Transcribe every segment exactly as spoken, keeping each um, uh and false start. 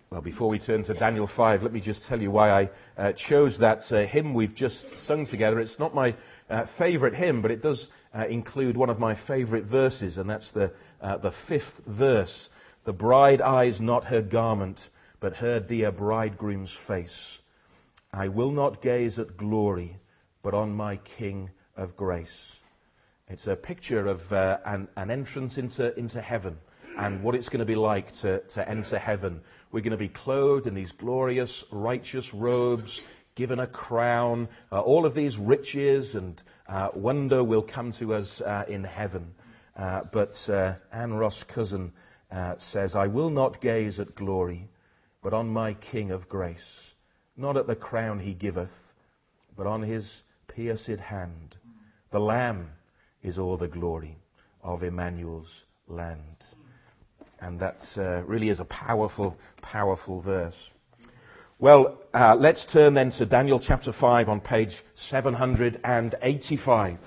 Well, before we turn to Daniel five, let me just tell you why I uh, chose that uh, hymn we've just sung together. It's not my uh, favourite hymn, but it does uh, include one of my favourite verses, and that's the uh, the fifth verse. The bride eyes not her garment, but her dear bridegroom's face. I will not gaze at glory, but on my King of grace. It's a picture of uh, an, an entrance into, into heaven and what it's going to be like to, to enter heaven. We're going to be clothed in these glorious, righteous robes, given a crown. Uh, all of these riches and uh, wonder will come to us uh, in heaven. Uh, but uh, Anne Ross Cousin uh, says, I will not gaze at glory, but on my King of grace. Not at the crown he giveth, but on his pierced hand. The Lamb is all the glory of Emmanuel's land. And that uh, really is a powerful, powerful verse. Well, uh, let's turn then to Daniel chapter five on page seven hundred eighty-five.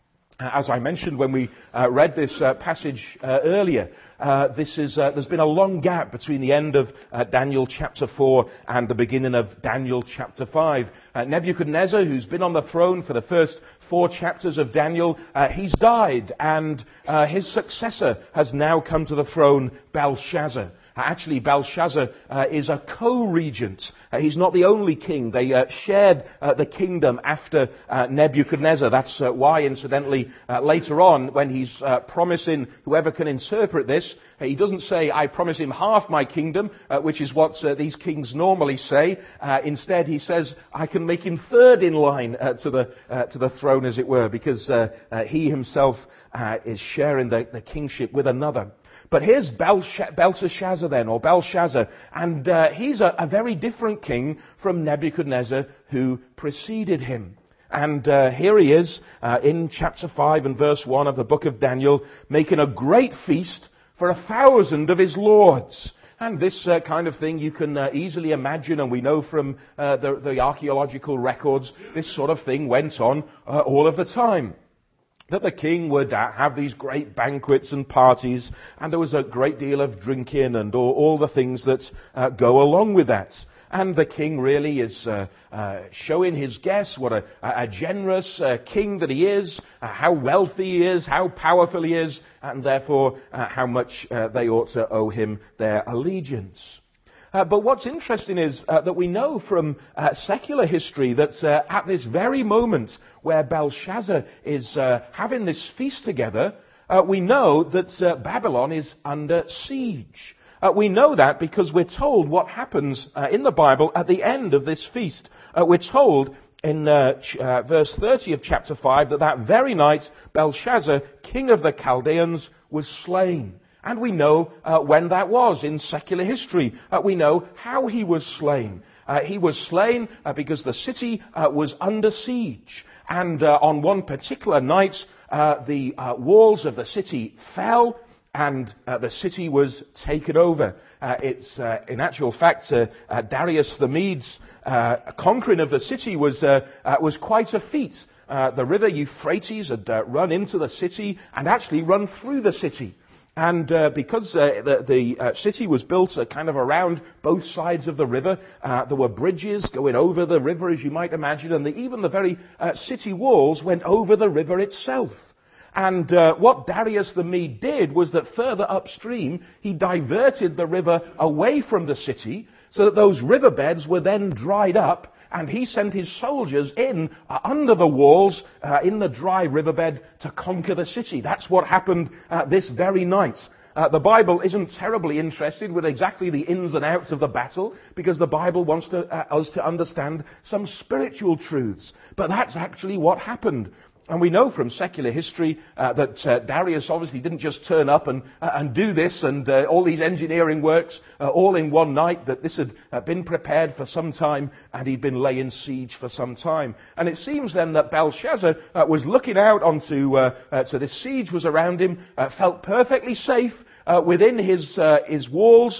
As I mentioned when we uh, read this uh, passage uh, earlier, uh, this is uh, there's been a long gap between the end of uh, Daniel chapter four and the beginning of Daniel chapter five. Uh, Nebuchadnezzar, who's been on the throne for the first four chapters of Daniel, uh, he's died, and uh, his successor has now come to the throne, Belshazzar. Actually, Belshazzar uh, is a co-regent. Uh, he's not the only king. They uh, shared uh, the kingdom after uh, Nebuchadnezzar. That's uh, why, incidentally, uh, later on, when he's uh, promising whoever can interpret this, uh, he doesn't say, I promise him half my kingdom, uh, which is what uh, these kings normally say. Uh, instead, he says, I can make him third in line uh, to the uh, to the throne, as it were, because uh, uh, he himself uh, is sharing the, the kingship with another. But here's Belteshazzar then, or Belshazzar, and uh, he's a, a very different king from Nebuchadnezzar who preceded him. And uh, here he is uh, in chapter five and verse one of the book of Daniel, making a great feast for a thousand of his lords. And this uh, kind of thing you can uh, easily imagine, and we know from uh, the, the archaeological records, this sort of thing went on uh, all of the time. That the king would have these great banquets and parties, and there was a great deal of drinking and all, all the things that uh, go along with that. And the king really is uh, uh, showing his guests what a, a generous uh, king that he is, uh, how wealthy he is, how powerful he is, and therefore uh, how much uh, they ought to owe him their allegiance. Uh, but what's interesting is uh, that we know from uh, secular history that uh, at this very moment where Belshazzar is uh, having this feast together, uh, we know that uh, Babylon is under siege. Uh, we know that because we're told what happens uh, in the Bible at the end of this feast. Uh, we're told in uh, ch- uh, verse thirty of chapter five that that very night Belshazzar, king of the Chaldeans, was slain. And we know uh, when that was in secular history. Uh, we know how he was slain. Uh, he was slain uh, because the city uh, was under siege. And uh, on one particular night, uh, the uh, walls of the city fell, and uh, the city was taken over. Uh, it's, uh, in actual fact, uh, uh, Darius the Mede's uh, conquering of the city was, uh, uh, was quite a feat. Uh, the river Euphrates had uh, run into the city and actually run through the city. And uh, because uh, the, the uh, city was built uh, kind of around both sides of the river, uh, there were bridges going over the river, as you might imagine, and the, even the very uh, city walls went over the river itself. And uh, what Darius the Mede did was that further upstream, he diverted the river away from the city so that those riverbeds were then dried up, and he sent his soldiers in uh, under the walls uh, in the dry riverbed to conquer the city. That's what happened uh, this very night. Uh, the Bible isn't terribly interested with exactly the ins and outs of the battle, because the Bible wants to, uh, us to understand some spiritual truths. But that's actually what happened. And we know from secular history uh, that uh, Darius obviously didn't just turn up and uh, and do this and uh, all these engineering works uh, all in one night, that this had uh, been prepared for some time and he'd been laying siege for some time. And it seems then that Belshazzar uh, was looking out onto, uh, uh, so this siege was around him, uh, felt perfectly safe uh, within his, uh, his walls,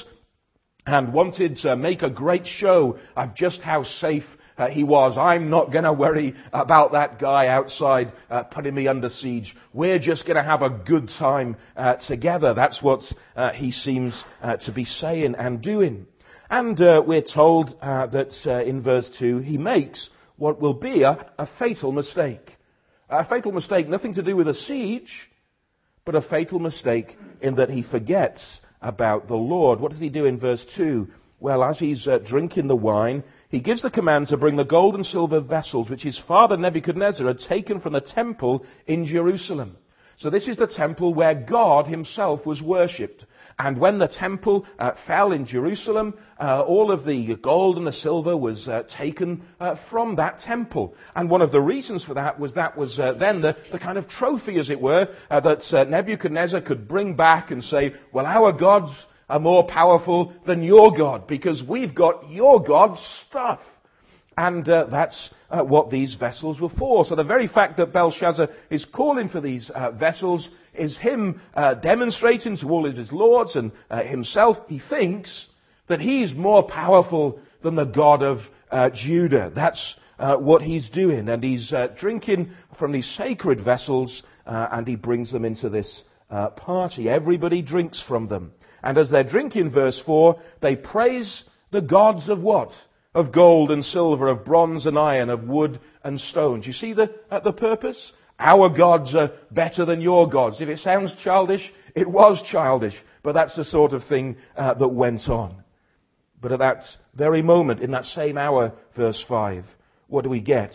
and wanted to make a great show of just how safe Uh, he was. I'm not going to worry about that guy outside uh, putting me under siege. We're just going to have a good time uh, together. That's what uh, he seems uh, to be saying and doing. And uh, we're told uh, that uh, in verse two, he makes what will be a, a fatal mistake. A fatal mistake, nothing to do with a siege, but a fatal mistake in that he forgets about the Lord. What does he do in verse two? Well, as he's uh, drinking the wine, he gives the command to bring the gold and silver vessels which his father Nebuchadnezzar had taken from the temple in Jerusalem. So this is the temple where God himself was worshipped. And when the temple uh, fell in Jerusalem, uh, all of the gold and the silver was uh, taken uh, from that temple. And one of the reasons for that was that was uh, then the, the kind of trophy, as it were, uh, that uh, Nebuchadnezzar could bring back and say, well, our gods are more powerful than your God, because we've got your God's stuff. And uh, that's uh, what these vessels were for. So the very fact that Belshazzar is calling for these uh, vessels is him uh, demonstrating to all of his lords and uh, himself, he thinks that he's more powerful than the God of uh, Judah. That's uh, what he's doing. And he's uh, drinking from these sacred vessels uh, and he brings them into this uh, party. Everybody drinks from them. And as they're drinking, verse four, they praise the gods of what? Of gold and silver, of bronze and iron, of wood and stone. Do you see the, uh, the purpose? Our gods are better than your gods. If it sounds childish, it was childish. But that's the sort of thing uh, that went on. But at that very moment, in that same hour, verse five, what do we get?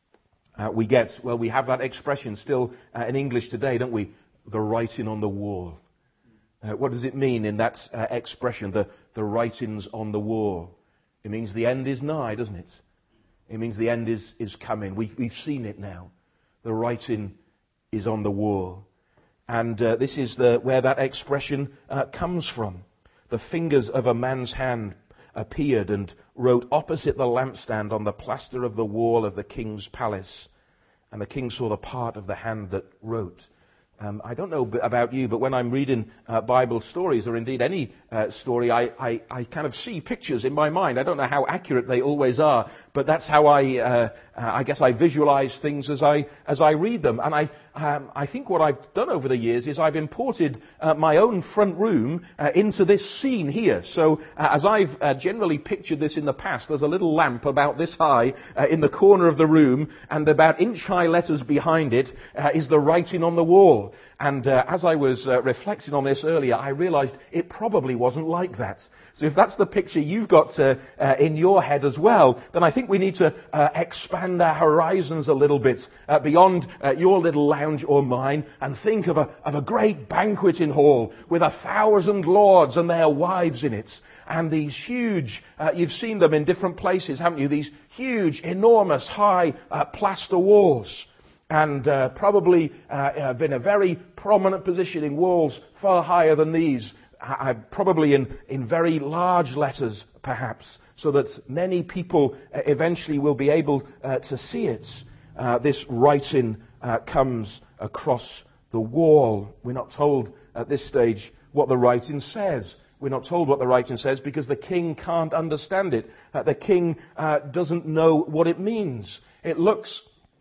Uh, we get, well, we have that expression still uh, in English today, don't we? The writing on the wall. Uh, what does it mean in that uh, expression, the, the writings on the wall? It means the end is nigh, doesn't it? It means the end is, is coming. We've, we've seen it now. The writing is on the wall. And uh, this is the, where that expression uh, comes from. The fingers of a man's hand appeared and wrote opposite the lampstand on the plaster of the wall of the king's palace. And the king saw the part of the hand that wrote. Um, I don't know about you, but when I'm reading uh, Bible stories, or indeed any uh, story, I, I, I kind of see pictures in my mind. I don't know how accurate they always are, but that's how I, uh, I guess I visualize things as I as I read them. And I um, I think what I've done over the years is I've imported uh, my own front room uh, into this scene here. So uh, as I've uh, generally pictured this in the past, there's a little lamp about this high uh, in the corner of the room, and about inch-high letters behind it uh, is the writing on the wall. And uh, as I was uh, reflecting on this earlier, I realized it probably wasn't like that. So if that's the picture you've got uh, uh, in your head as well, then I think we need to uh, expand our horizons a little bit uh, beyond uh, your little lounge or mine, and think of a, of a great banqueting hall with a thousand lords and their wives in it. And these huge, uh, you've seen them in different places, haven't you? These huge, enormous, high uh, plaster walls. And uh, probably uh, have been a very prominent position in walls far higher than these, uh, probably in, in very large letters, perhaps, so that many people uh, eventually will be able uh, to see it. Uh, this writing uh, comes across the wall. We're not told at this stage what the writing says. We're not told what the writing says because the king can't understand it. Uh, the king uh, doesn't know what it means. It looks,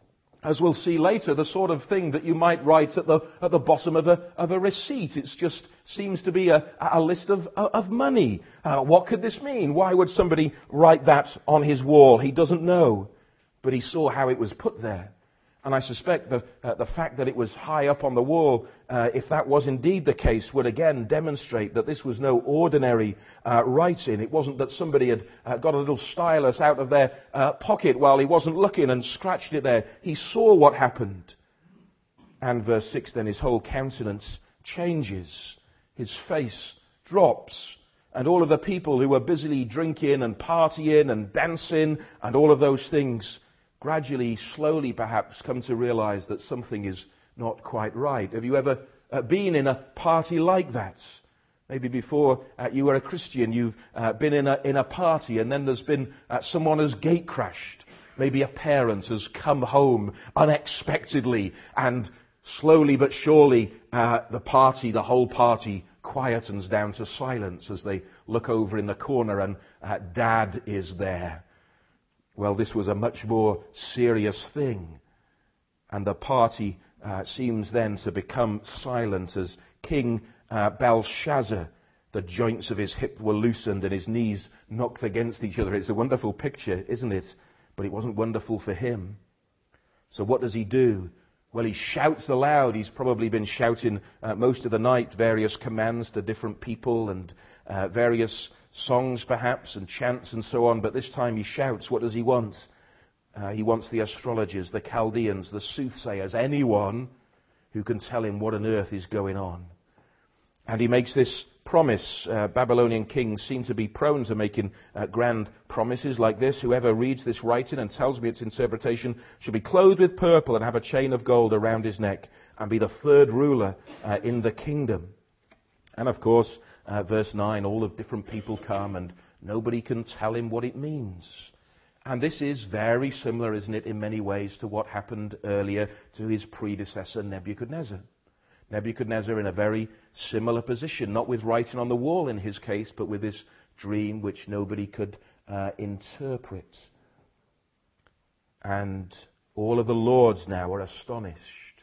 as we'll see later, the sort of thing that you might write at the at the bottom of a of a receipt. It just seems to be a, a list of of money. Uh, what could this mean? Why would somebody write that on his wall? He doesn't know, but he saw how it was put there. And I suspect the, uh, the fact that it was high up on the wall, uh, if that was indeed the case, would again demonstrate that this was no ordinary uh, writing. It wasn't that somebody had uh, got a little stylus out of their uh, pocket while he wasn't looking and scratched it there. He saw what happened. And verse six then, his whole countenance changes. His face drops. And all of the people who were busily drinking and partying and dancing and all of those things gradually, slowly perhaps, come to realize that something is not quite right. Have you ever uh, been in a party like that? Maybe before uh, you were a Christian, you've uh, been in a, in a party, and then there's been uh, someone has gate crashed. Maybe a parent has come home unexpectedly, and slowly but surely uh, the party, the whole party, quietens down to silence as they look over in the corner and uh, Dad is there. Well, this was a much more serious thing. And the party uh, seems then to become silent as King uh, Belshazzar, the joints of his hip were loosened and his knees knocked against each other. It's a wonderful picture, isn't it? But it wasn't wonderful for him. So what does he do? Well, he shouts aloud. He's probably been shouting uh, most of the night various commands to different people and uh, various songs perhaps and chants and so on. But this time he shouts. What does he want? Uh, he wants the astrologers, the Chaldeans, the soothsayers, anyone who can tell him what on earth is going on. And he makes this promise. Uh, Babylonian kings seem to be prone to making uh, grand promises like this. Whoever reads this writing and tells me its interpretation shall be clothed with purple and have a chain of gold around his neck and be the third ruler uh, in the kingdom. And of course, uh, verse nine, all the different people come and nobody can tell him what it means. And this is very similar, isn't it, in many ways to what happened earlier to his predecessor Nebuchadnezzar. Nebuchadnezzar in a very similar position, not with writing on the wall in his case, but with this dream which nobody could uh, interpret. And all of the lords now are astonished.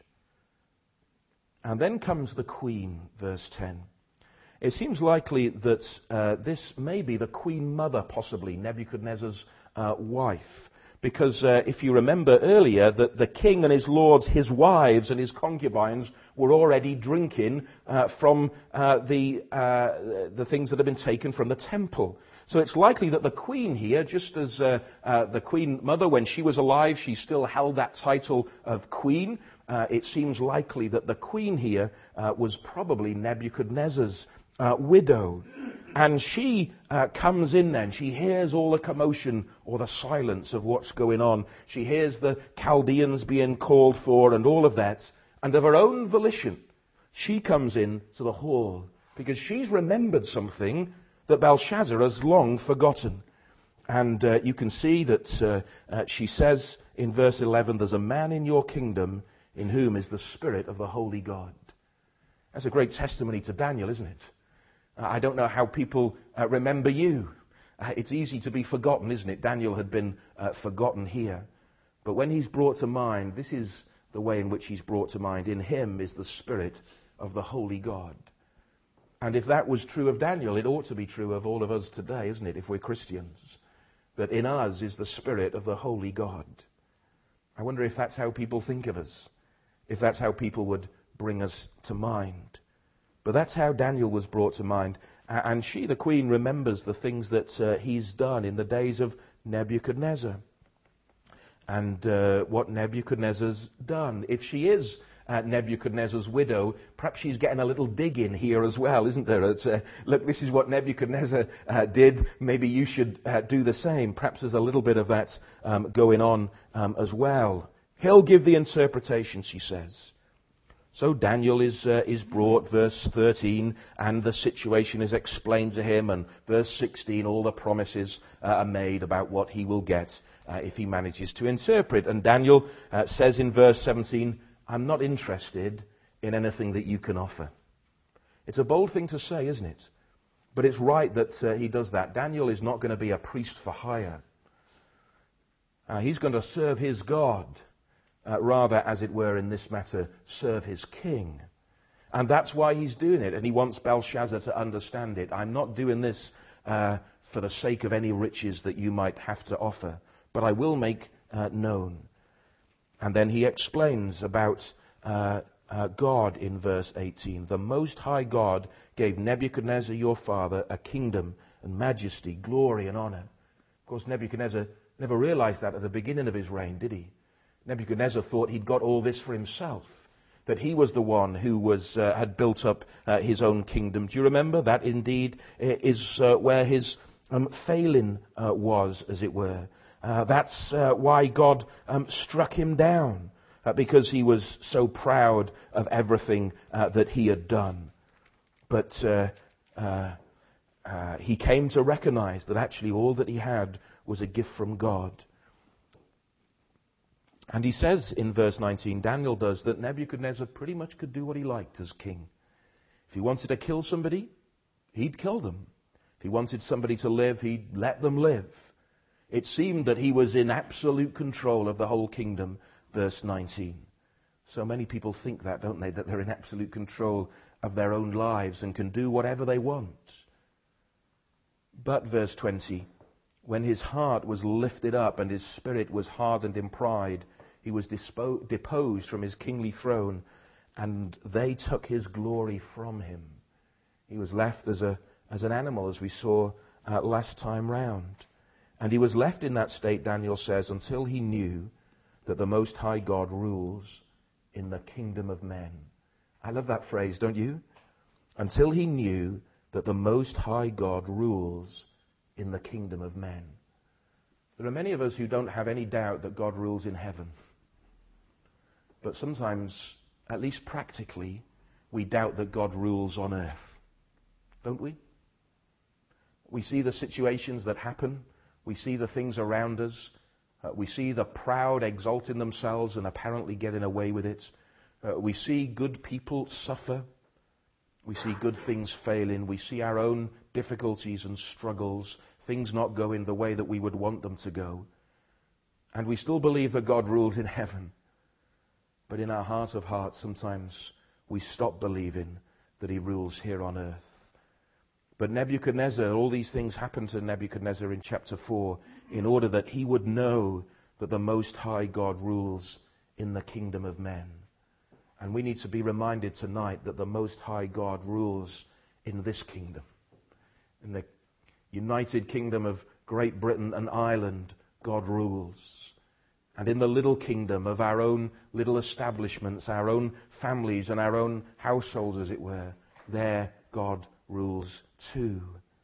And then comes the queen, verse ten. It seems likely that uh, this may be the queen mother, possibly, Nebuchadnezzar's uh, wife. Because uh, if you remember earlier that the king and his lords, his wives and his concubines were already drinking uh, from uh, the, uh, the things that had been taken from the temple. So it's likely that the queen here, just as uh, uh, the queen mother, when she was alive, she still held that title of queen. Uh, it seems likely that the queen here uh, was probably Nebuchadnezzar's uh, widow. And she uh, comes in then. She hears all the commotion or the silence of what's going on. She hears the Chaldeans being called for and all of that. And of her own volition, she comes in to the hall because she's remembered something that Belshazzar has long forgotten. And uh, you can see that uh, uh, she says in verse eleven, there's a man in your kingdom in whom is the Spirit of the Holy God. That's a great testimony to Daniel, isn't it? I don't know how people uh, remember you. Uh, it's easy to be forgotten, isn't it? Daniel had been uh, forgotten here. But when he's brought to mind, this is the way in which he's brought to mind. In him is the Spirit of the Holy God. And if that was true of Daniel, it ought to be true of all of us today, isn't it, if we're Christians? That in us is the Spirit of the Holy God. I wonder if that's how people think of us. If that's how people would bring us to mind. But that's how Daniel was brought to mind. And she, the queen, remembers the things that uh, he's done in the days of Nebuchadnezzar. And uh, what Nebuchadnezzar's done. If she is uh, Nebuchadnezzar's widow, perhaps she's getting a little dig in here as well, isn't there? It's, uh, look, this is what Nebuchadnezzar uh, did. Maybe you should uh, do the same. Perhaps there's a little bit of that um, going on um, as well. He'll give the interpretation, she says. So Daniel is uh, is brought, verse thirteen, and the situation is explained to him, and verse sixteen, all the promises uh, are made about what he will get uh, if he manages to interpret. And Daniel uh, says in verse seventeen, I'm not interested in anything that you can offer. It's a bold thing to say, isn't it? But it's right that uh, he does that. Daniel is not going to be a priest for hire. Uh, he's going to serve his God. Uh, rather, as it were, in this matter, serve his king. And that's why he's doing it. And he wants Belshazzar to understand it. I'm not doing this uh, for the sake of any riches that you might have to offer, but I will make uh, known. And then he explains about uh, uh, God in verse eighteen. The Most High God gave Nebuchadnezzar your father a kingdom and majesty, glory and honor. Of course, Nebuchadnezzar never realized that at the beginning of his reign, did he? Nebuchadnezzar thought he'd got all this for himself, that he was the one who was uh, had built up uh, his own kingdom. Do you remember? That indeed is uh, where his um, failing uh, was, as it were. Uh, that's uh, why God um, struck him down, uh, because he was so proud of everything uh, that he had done. But uh, uh, uh, he came to recognize that actually all that he had was a gift from God. And he says in verse nineteen, Daniel does, that Nebuchadnezzar pretty much could do what he liked as king. If he wanted to kill somebody, he'd kill them. If he wanted somebody to live, he'd let them live. It seemed that he was in absolute control of the whole kingdom, verse nineteen. So many people think that, don't they, that they're in absolute control of their own lives and can do whatever they want. But, verse twenty, when his heart was lifted up and his spirit was hardened in pride, he was dispo- deposed from his kingly throne, and they took his glory from him. He was left as a as an animal, as we saw uh, last time round. And he was left in that state, Daniel says, until he knew that the Most High God rules in the kingdom of men. I love that phrase, don't you? Until he knew that the Most High God rules in the kingdom of men. There are many of us who don't have any doubt that God rules in heaven. But sometimes, at least practically, we doubt that God rules on earth. Don't we? We see the situations that happen. We see the things around us. Uh, we see the proud exalting themselves and apparently getting away with it. Uh, we see good people suffer. We see good things failing. We see our own difficulties and struggles, things not going the way that we would want them to go. And we still believe that God rules in heaven. But in our heart of hearts, sometimes we stop believing that he rules here on earth. But Nebuchadnezzar, all these things happened to Nebuchadnezzar in chapter four in order that he would know that the Most High God rules in the kingdom of men. And we need to be reminded tonight that the Most High God rules in this kingdom. In the United Kingdom of Great Britain and Ireland, God rules. And in the little kingdom of our own little establishments, our own families and our own households, as it were, there God rules too.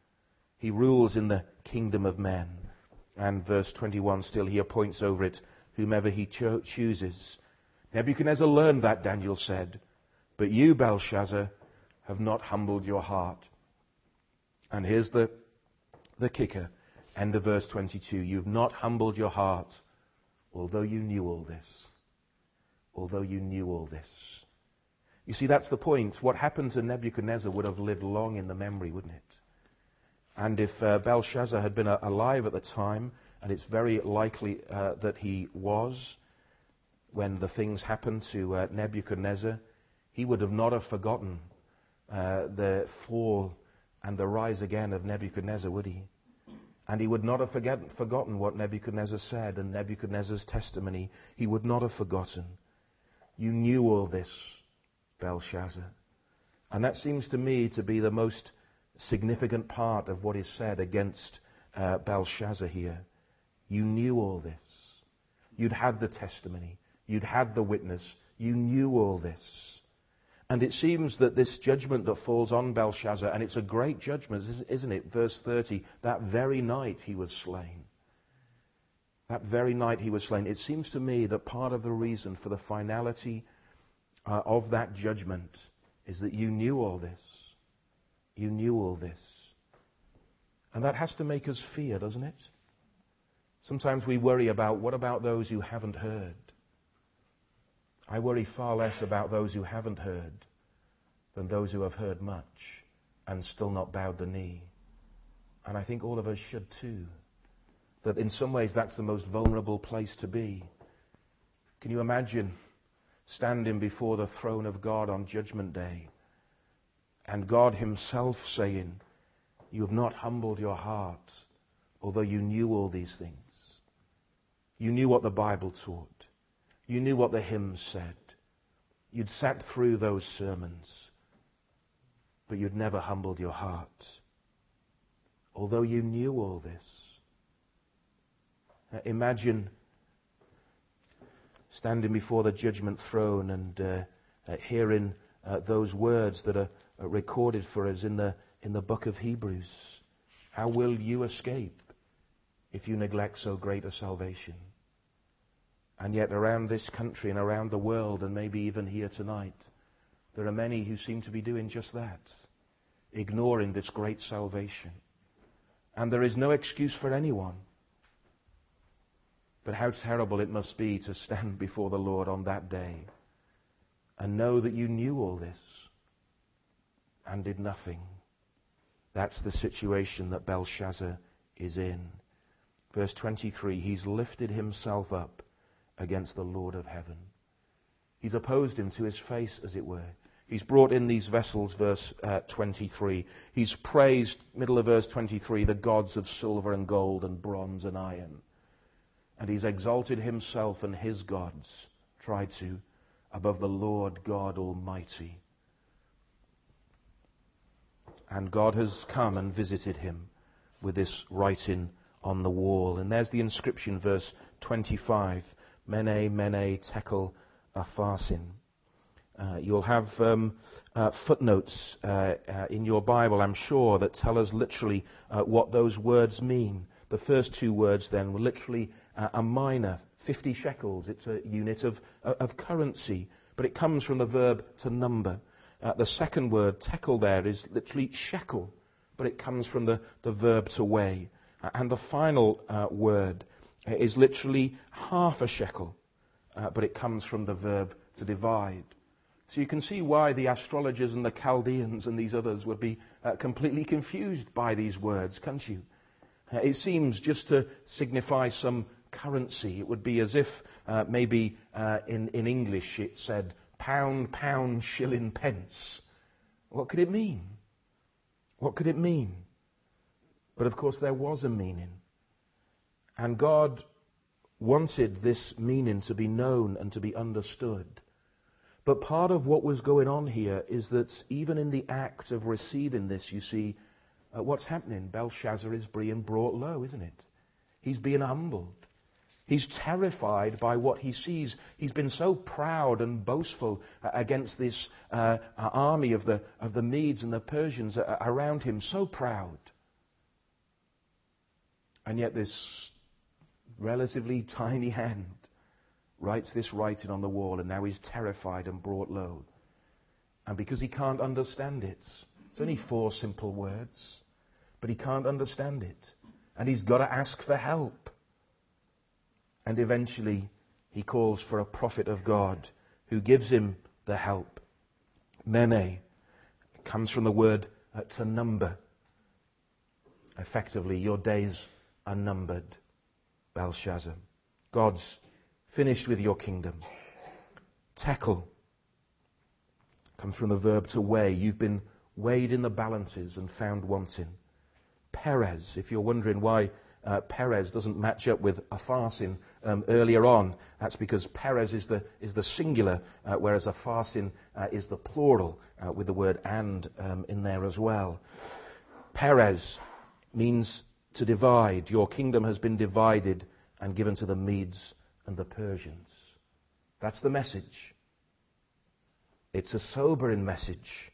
He rules in the kingdom of men. And verse twenty-one, still he appoints over it whomever he cho- chooses. Nebuchadnezzar learned that, Daniel said, but you, Belshazzar, have not humbled your heart. And here's the, the kicker, end of verse twenty-two. You've not humbled your heart, although you knew all this. Although you knew all this. You see, that's the point. What happened to Nebuchadnezzar would have lived long in the memory, wouldn't it? And if uh, Belshazzar had been uh, alive at the time, and it's very likely uh, that he was, when the things happened to uh, Nebuchadnezzar, he would have not have forgotten uh, the fall and the rise again of Nebuchadnezzar, would he? And he would not have forget, forgotten what Nebuchadnezzar said and Nebuchadnezzar's testimony. He would not have forgotten. You knew all this, Belshazzar. And that seems to me to be the most significant part of what is said against uh, Belshazzar here. You knew all this. You'd had the testimony. You'd had the witness. You knew all this. And it seems that this judgment that falls on Belshazzar, and it's a great judgment, isn't it? Verse thirty, that very night he was slain. That very night he was slain. It seems to me that part of the reason for the finality uh, of that judgment is that you knew all this. You knew all this. And that has to make us fear, doesn't it? Sometimes we worry about, what about those who haven't heard? I worry far less about those who haven't heard than those who have heard much and still not bowed the knee. And I think all of us should too. That in some ways that's the most vulnerable place to be. Can you imagine standing before the throne of God on Judgment Day and God himself saying, you have not humbled your heart, although you knew all these things. You knew what the Bible taught. You knew what the hymns said. You'd sat through those sermons, but you'd never humbled your heart. Although you knew all this. Uh, imagine standing before the judgment throne and uh, uh, hearing uh, those words that are, are recorded for us in the, in the book of Hebrews. How will you escape if you neglect so great a salvation? And yet around this country and around the world, and maybe even here tonight, there are many who seem to be doing just that, ignoring this great salvation. And there is no excuse for anyone. But how terrible it must be to stand before the Lord on that day and know that you knew all this and did nothing. That's the situation that Belshazzar is in. Verse twenty-three, he's lifted himself up against the Lord of heaven. He's opposed him to his face, as it were. He's brought in these vessels, verse uh, twenty-three. He's praised, middle of verse twenty-three, the gods of silver and gold and bronze and iron. And he's exalted himself and his gods, tried to, above the Lord God Almighty. And God has come and visited him with this writing on the wall. And there's the inscription, verse twenty-five. Mene, mene, tekel, upharsin. Uh, you'll have um, uh, footnotes uh, uh, in your Bible, I'm sure, that tell us literally uh, what those words mean. The first two words then were literally uh, a minor, fifty shekels. It's a unit of, uh, of currency, but it comes from the verb to number. Uh, the second word, tekel, there is literally shekel, but it comes from the, the verb to weigh. Uh, and the final uh, word uh, is literally half a shekel, uh, but it comes from the verb to divide. So you can see why the astrologers and the Chaldeans and these others would be uh, completely confused by these words, can't you? Uh, it seems just to signify some currency. It would be as if uh, maybe uh, in, in English it said pound, pound, shilling, pence. What could it mean? What could it mean? But of course there was a meaning. And God wanted this meaning to be known and to be understood. But part of what was going on here is that even in the act of receiving this, you see, uh, what's happening? Belshazzar is being brought low, isn't it? He's being humbled. He's terrified by what he sees. He's been so proud and boastful uh, against this uh, army of the, of the Medes and the Persians uh, around him, so proud. And yet this relatively tiny hand writes this writing on the wall, and now he's terrified and brought low. And because he can't understand it, it's only four simple words, but he can't understand it. And he's got to ask for help. And eventually he calls for a prophet of God who gives him the help. Mene comes from the word uh, to number. Effectively, your days are numbered, Belshazzar. God's finished with your kingdom. Tekel comes from the verb to weigh. You've been weighed in the balances and found wanting. Perez, if you're wondering why uh, Perez doesn't match up with upharsin um, earlier on, that's because Perez is the is the singular, uh, whereas upharsin uh, is the plural, uh, with the word and um, in there as well. Perez means to divide. Your kingdom has been divided and given to the Medes and the Persians. That's the message. It's a sobering message.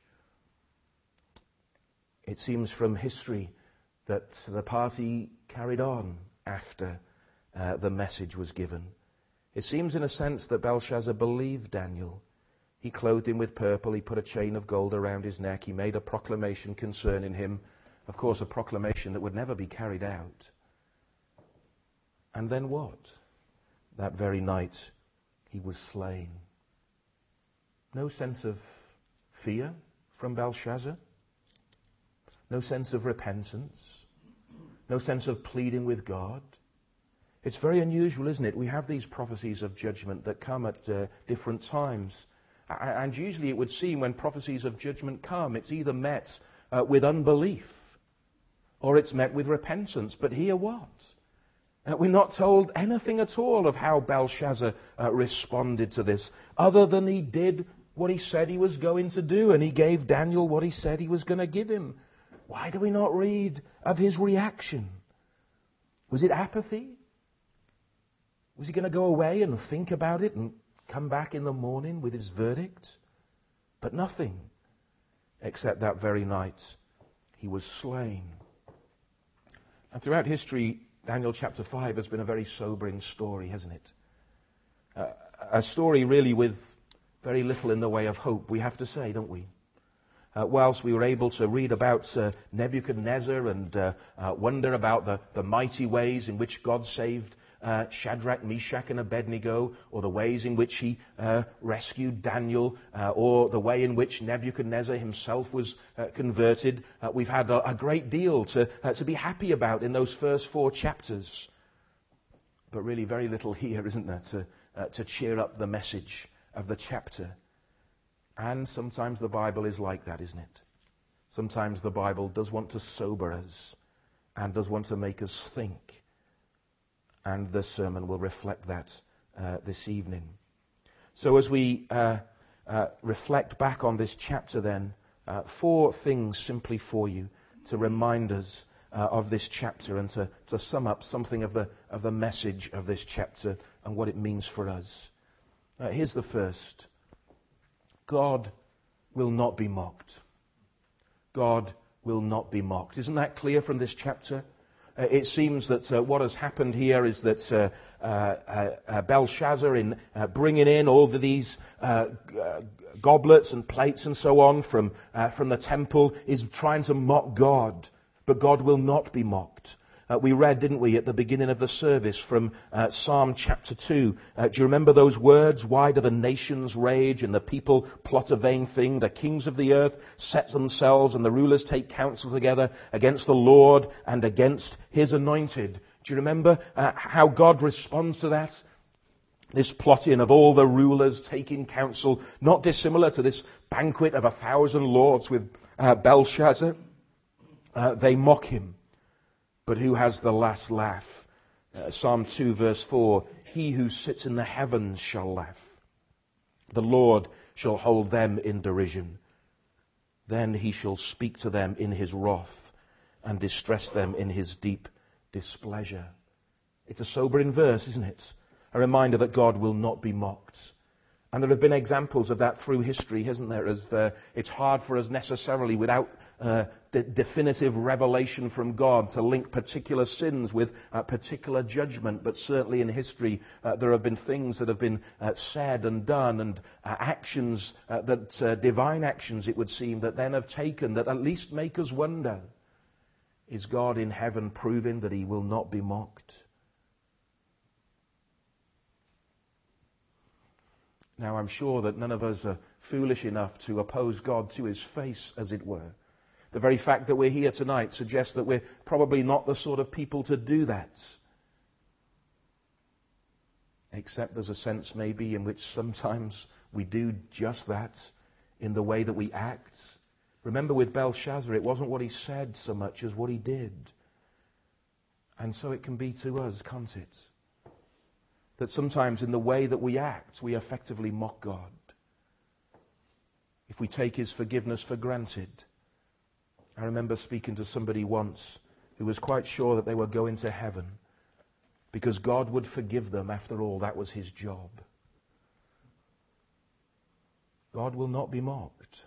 It seems from history that the party carried on after uh, the message was given. It seems in a sense that Belshazzar believed Daniel. He clothed him with purple, he put a chain of gold around his neck, he made a proclamation concerning him. Of course, a proclamation that would never be carried out. And then what? That very night, he was slain. No sense of fear from Belshazzar. No sense of repentance. No sense of pleading with God. It's very unusual, isn't it? We have these prophecies of judgment that come at uh, different times. And usually it would seem when prophecies of judgment come, it's either met uh, with unbelief or it's met with repentance. But here what? Uh, we're not told anything at all of how Belshazzar uh, responded to this, other than he did what he said he was going to do, and he gave Daniel what he said he was going to give him. Why do we not read of his reaction? Was it apathy? Was he going to go away and think about it and come back in the morning with his verdict? But nothing, except that very night he was slain. And throughout history, Daniel chapter five has been a very sobering story, hasn't it? Uh, a story really with very little in the way of hope, we have to say, don't we? Uh, whilst we were able to read about uh, Nebuchadnezzar and uh, uh, wonder about the, the mighty ways in which God saved uh, Shadrach, Meshach and Abednego, or the ways in which he uh, rescued Daniel, uh, or the way in which Nebuchadnezzar himself was uh, converted, uh, we've had a, a great deal to, uh, to be happy about in those first four chapters. But really very little here, isn't there, to, uh, to cheer up the message of the chapter. And sometimes the Bible is like that, isn't it? Sometimes the Bible does want to sober us and does want to make us think. And this sermon will reflect that uh, this evening. So as we uh, uh, reflect back on this chapter then, uh, four things simply for you to remind us uh, of this chapter and to, to sum up something of the, of the message of this chapter and what it means for us. Uh, here's the first. God will not be mocked. God will not be mocked. Isn't that clear from this chapter? Uh, it seems that uh, what has happened here is that uh, uh, uh, Belshazzar, in uh, bringing in all of these uh, g- uh, goblets and plates and so on from uh, from the temple, is trying to mock God. But God will not be mocked. Uh, we read, didn't we, at the beginning of the service from uh, Psalm chapter two. Uh, do you remember those words? Why do the nations rage and the people plot a vain thing? The kings of the earth set themselves and the rulers take counsel together against the Lord and against His anointed. Do you remember uh, how God responds to that? This plotting of all the rulers taking counsel, not dissimilar to this banquet of a thousand lords with uh, Belshazzar. Uh, they mock him. But who has the last laugh? Uh, Psalm two verse four, he who sits in the heavens shall laugh. The Lord shall hold them in derision. Then He shall speak to them in His wrath and distress them in His deep displeasure. It's a sobering verse, isn't it? A reminder that God will not be mocked. And there have been examples of that through history, hasn't there? As uh, it's hard for us necessarily, without uh, the definitive revelation from God, to link particular sins with uh, particular judgment. But certainly in history, uh, there have been things that have been uh, said and done, and uh, actions uh, that uh, divine actions, it would seem, that then have taken that at least make us wonder: is God in heaven proving that He will not be mocked? Now, I'm sure that none of us are foolish enough to oppose God to His face, as it were. The very fact that we're here tonight suggests that we're probably not the sort of people to do that. Except there's a sense maybe in which sometimes we do just that in the way that we act. Remember with Belshazzar, it wasn't what he said so much as what he did. And so it can be to us, can't it? That sometimes in the way that we act, we effectively mock God. If we take His forgiveness for granted. I remember speaking to somebody once who was quite sure that they were going to heaven because God would forgive them. After all, that was His job. God will not be mocked.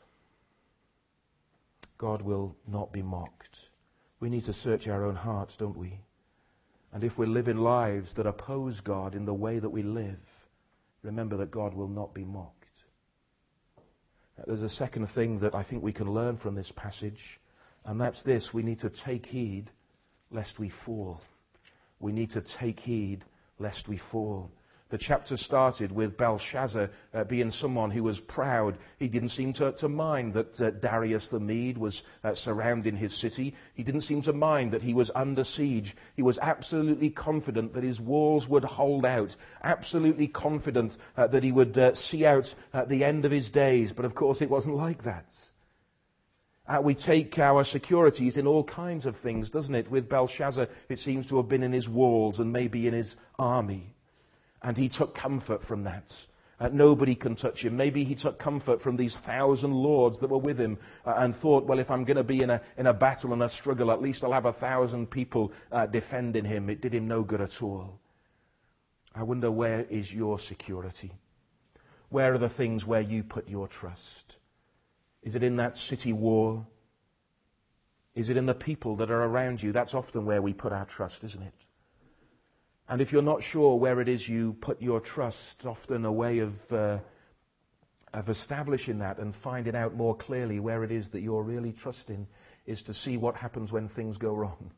God will not be mocked. We need to search our own hearts, don't we? And if we're living lives that oppose God in the way that we live, remember that God will not be mocked. There's a second thing that I think we can learn from this passage, and that's this: we need to take heed lest we fall. We need to take heed lest we fall. The chapter started with Belshazzar uh, being someone who was proud. He didn't seem to, to mind that uh, Darius the Mede was uh, surrounding his city. He didn't seem to mind that he was under siege. He was absolutely confident that his walls would hold out. Absolutely confident uh, that he would uh, see out uh, the end of his days. But of course it wasn't like that. Uh, we take our securities in all kinds of things, doesn't it? With Belshazzar, it seems to have been in his walls and maybe in his army. And he took comfort from that. Uh, nobody can touch him. Maybe he took comfort from these thousand lords that were with him uh, and thought, well, if I'm going to be in a in a battle and a struggle, at least I'll have a thousand people uh, defending him. It did him no good at all. I wonder, where is your security? Where are the things where you put your trust? Is it in that city wall? Is it in the people that are around you? That's often where we put our trust, isn't it? And if you're not sure where it is you put your trust, often a way of uh, of establishing that and finding out more clearly where it is that you're really trusting is to see what happens when things go wrong.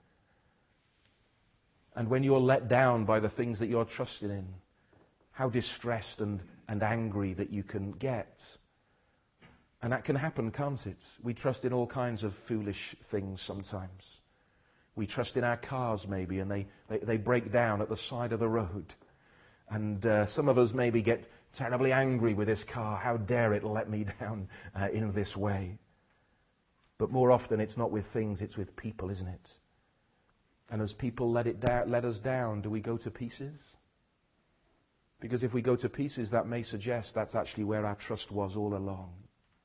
And when you're let down by the things that you're trusting in, how distressed and, and angry that you can get. And that can happen, can't it? We trust in all kinds of foolish things sometimes. We trust in our cars maybe, and they, they, they break down at the side of the road. And uh, some of us maybe get terribly angry with this car. How dare it let me down uh, in this way? But more often it's not with things, it's with people, isn't it? And as people let it da- let us down, do we go to pieces? Because if we go to pieces, that may suggest that's actually where our trust was all along.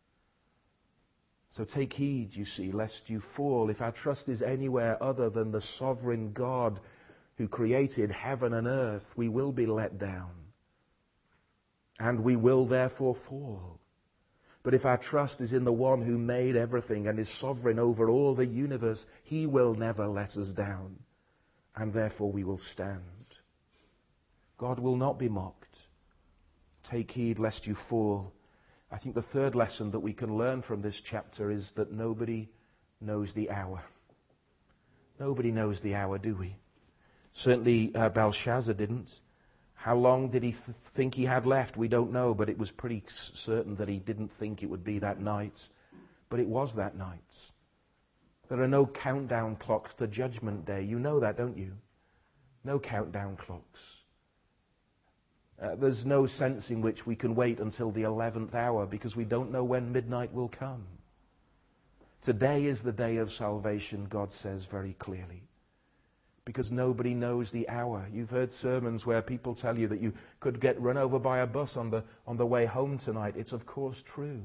So take heed, you see, lest you fall. If our trust is anywhere other than the sovereign God who created heaven and earth, we will be let down. And we will therefore fall. But if our trust is in the one who made everything and is sovereign over all the universe, he will never let us down. And therefore we will stand. God will not be mocked. Take heed lest you fall. I think the third lesson that we can learn from this chapter is that nobody knows the hour. Nobody knows the hour, do we? Certainly uh, Belshazzar didn't. How long did he th- think he had left? We don't know, but it was pretty certain that he didn't think it would be that night. But it was that night. There are no countdown clocks to Judgment Day. You know that, don't you? No countdown clocks. Uh, there's no sense in which we can wait until the eleventh hour because we don't know when midnight will come. Today is the day of salvation, God says very clearly. Because nobody knows the hour. You've heard sermons where people tell you that you could get run over by a bus on the, on the way home tonight. It's of course true.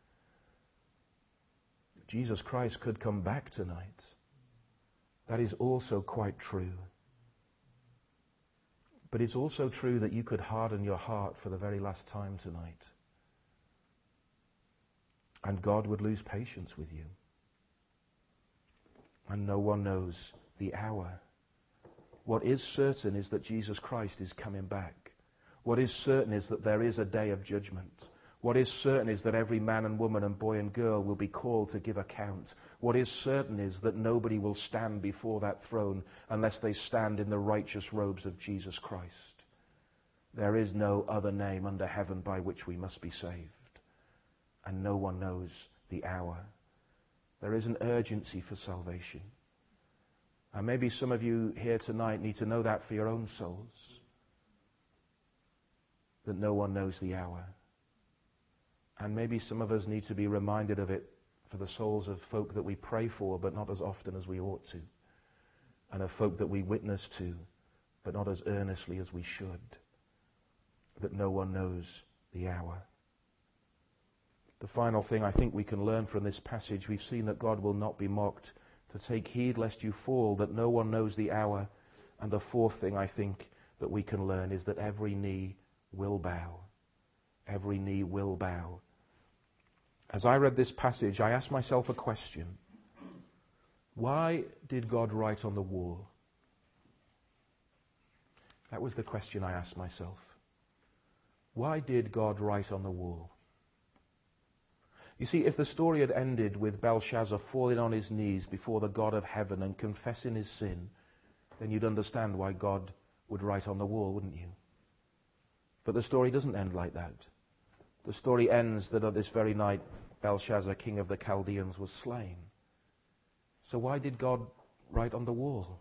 Jesus Christ could come back tonight. That is also quite true. But it's also true that you could harden your heart for the very last time tonight. And God would lose patience with you. And no one knows the hour. What is certain is that Jesus Christ is coming back. What is certain is that there is a day of judgment. What is certain is that every man and woman and boy and girl will be called to give account. What is certain is that nobody will stand before that throne unless they stand in the righteous robes of Jesus Christ. There is no other name under heaven by which we must be saved. And no one knows the hour. There is an urgency for salvation. And maybe some of you here tonight need to know that for your own souls. That no one knows the hour. And maybe some of us need to be reminded of it for the souls of folk that we pray for, but not as often as we ought to. And of folk that we witness to, but not as earnestly as we should. That no one knows the hour. The final thing I think we can learn from this passage, we've seen that God will not be mocked. To take heed lest you fall, that no one knows the hour. And the fourth thing I think that we can learn is that every knee will bow. Every knee will bow. As I read this passage, I asked myself a question. Why did God write on the wall? That was the question I asked myself. Why did God write on the wall? You see, if the story had ended with Belshazzar falling on his knees before the God of heaven and confessing his sin, then you'd understand why God would write on the wall, wouldn't you? But the story doesn't end like that. The story ends that on this very night, Belshazzar, king of the Chaldeans, was slain. So why did God write on the wall?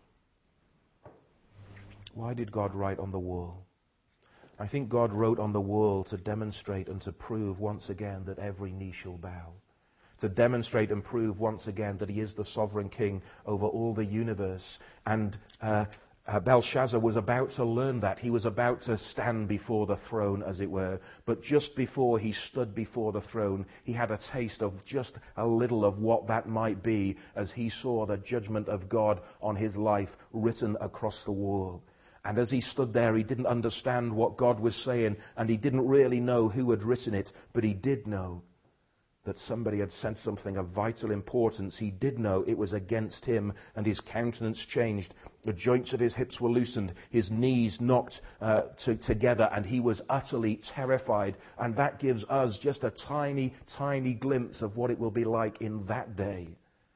Why did God write on the wall? I think God wrote on the wall to demonstrate and to prove once again that every knee shall bow. To demonstrate and prove once again that he is the sovereign king over all the universe. And uh, uh, Belshazzar was about to learn that. He was about to stand before the throne, as it were. But just before he stood before the throne, he had a taste of just a little of what that might be as he saw the judgment of God on his life written across the wall. And as he stood there, he didn't understand what God was saying, and he didn't really know who had written it, but he did know that somebody had said something of vital importance. He did know it was against him, and his countenance changed. The joints of his hips were loosened, his knees knocked uh, to, together, and he was utterly terrified. And that gives us just a tiny, tiny glimpse of what it will be like in that day.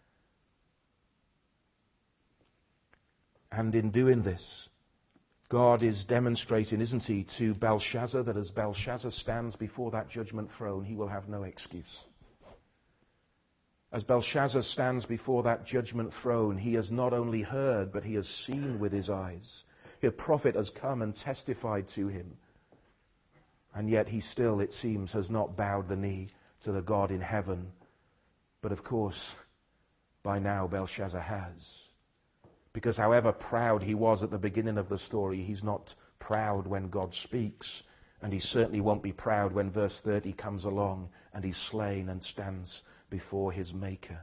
And in doing this, God is demonstrating, isn't he, to Belshazzar, that as Belshazzar stands before that judgment throne, he will have no excuse. As Belshazzar stands before that judgment throne, he has not only heard, but he has seen with his eyes. A prophet has come and testified to him. And yet he still, it seems, has not bowed the knee to the God in heaven. But of course, by now Belshazzar has. Because however proud he was at the beginning of the story, he's not proud when God speaks. And he certainly won't be proud when verse thirty comes along and he's slain and stands before his Maker.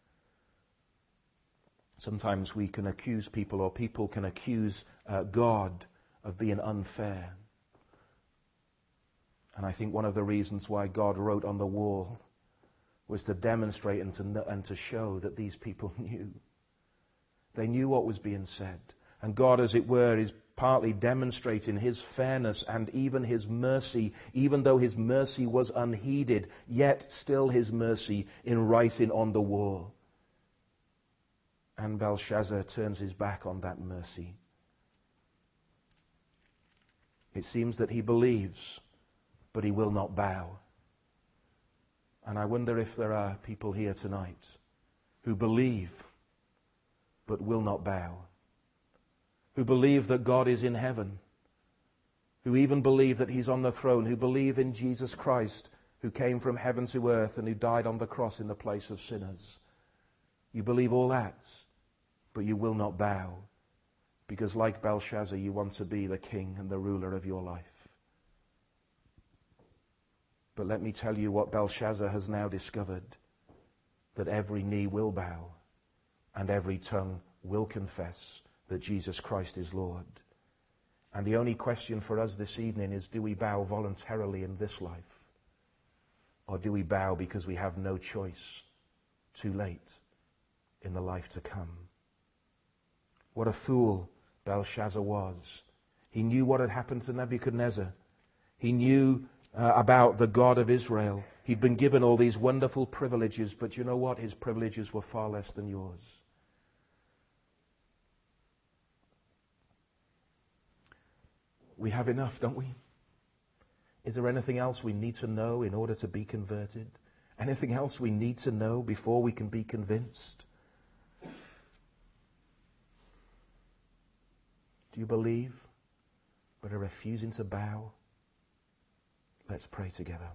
Sometimes we can accuse people, or people can accuse uh, God of being unfair. And I think one of the reasons why God wrote on the wall was to demonstrate and to, and to show that these people knew. They knew what was being said. And God, as it were, is partly demonstrating his fairness and even his mercy, even though his mercy was unheeded, yet still his mercy in writing on the wall. And Belshazzar turns his back on that mercy. It seems that he believes, but he will not bow. And I wonder if there are people here tonight who believe, but will not bow. Who believe that God is in heaven. Who even believe that he's on the throne. Who believe in Jesus Christ, who came from heaven to earth and who died on the cross in the place of sinners. You believe all that, but you will not bow. Because like Belshazzar, you want to be the king and the ruler of your life. But let me tell you what Belshazzar has now discovered. That every knee will bow and every tongue will confess that Jesus Christ is Lord. And the only question for us this evening is, do we bow voluntarily in this life? Or do we bow because we have no choice too late in the life to come? What a fool Belshazzar was. He knew what had happened to Nebuchadnezzar. He knew uh, about the God of Israel. He'd been given all these wonderful privileges, but you know what? His privileges were far less than yours. We have enough, don't we? Is there anything else we need to know in order to be converted? Anything else we need to know before we can be convinced? Do you believe, but are refusing to bow? Let's pray together.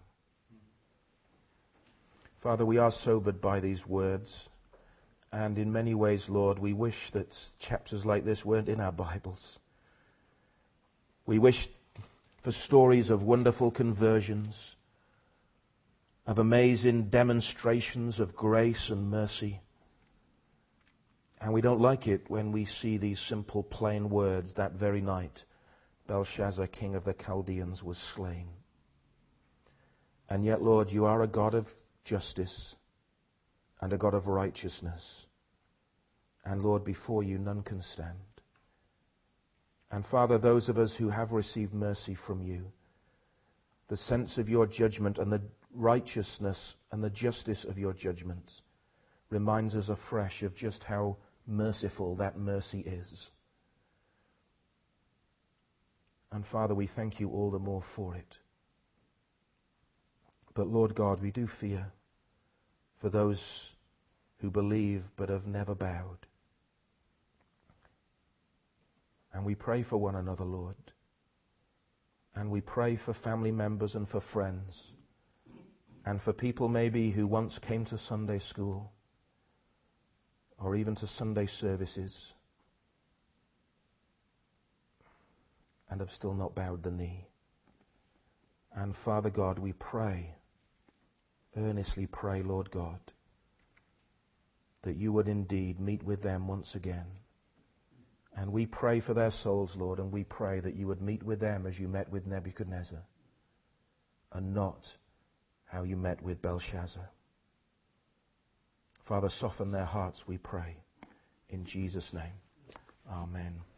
Father, we are sobered by these words. And in many ways, Lord, we wish that chapters like this weren't in our Bibles. We wish for stories of wonderful conversions, of amazing demonstrations of grace and mercy. And we don't like it when we see these simple, plain words. That very night, Belshazzar, king of the Chaldeans, was slain. And yet, Lord, you are a God of justice and a God of righteousness. And Lord, before you none can stand. And Father, those of us who have received mercy from you, the sense of your judgment and the righteousness and the justice of your judgment reminds us afresh of just how merciful that mercy is. And Father, we thank you all the more for it. But Lord God, we do fear for those who believe but have never bowed. And we pray for one another, Lord. And we pray for family members and for friends. And for people maybe who once came to Sunday school or even to Sunday services and have still not bowed the knee. And Father God, we pray, earnestly pray, Lord God, that you would indeed meet with them once again. And we pray for their souls, Lord, and we pray that you would meet with them as you met with Nebuchadnezzar, and not how you met with Belshazzar. Father, soften their hearts, we pray. In Jesus' name, amen.